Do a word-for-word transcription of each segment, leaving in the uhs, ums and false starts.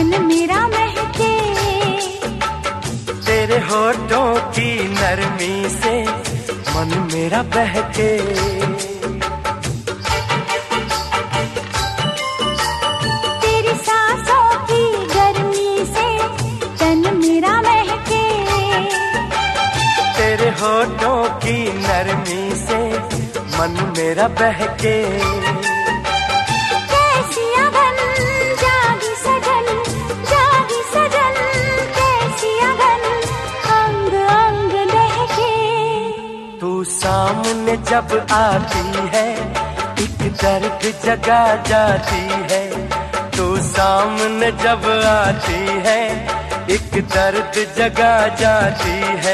मन मेरा महके। तेरे होठों की नरमी से मन मेरा बहके। तेरी सांसों की गर्मी से तन मेरा महके। तेरे होठों की नरमी से मन मेरा बहके। कैसी अगन जागी सजन, जागी सजन, कैसी अगन अंग अंग दहके। तू सामने जब आती है एक दर्द जगा जाती है। तू सामने जब आती है एक दर्द जगा जाती है।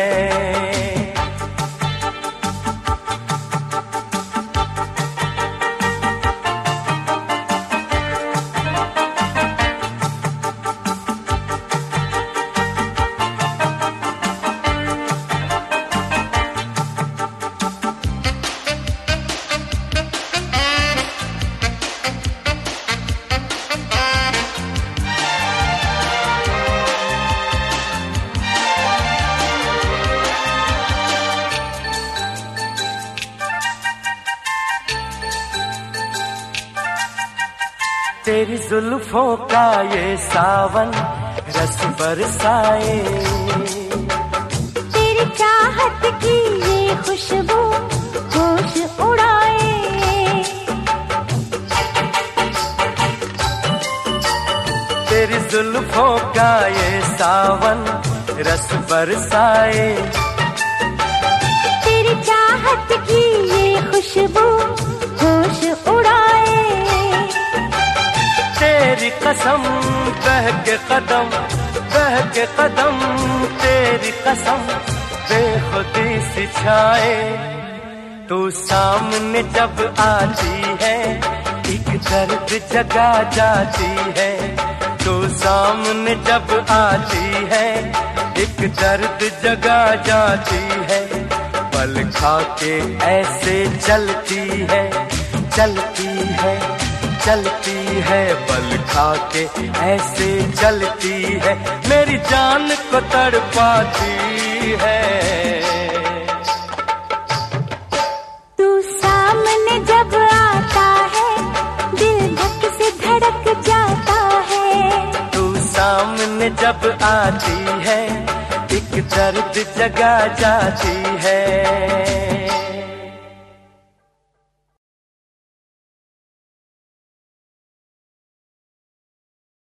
तेरी जुल्फों का ये सावन रस बरसाए। तेरी चाहत की ये खुशबू होश उड़ाए। तेरी जुल्फों का ये सावन रस बरसाए। तेरी चाहत की ये खुशबू होश उड़ाए। तेरी कसम बह के कदम, बह के कदम, तेरी कसम बेखुदी सी छाए। तू सामने जब आती है एक दर्द जगा जाती है। तू सामने जब आती है एक दर्द जगा जाती है। पल खा के ऐसे चलती है, चलती है, चलती है। पल खा के ऐसे चलती है, मेरी जान को तड़पाती है। तू सामने जब आता है दिल धक से धड़क जाता है। तू सामने जब आती है एक दर्द जगा जाती है।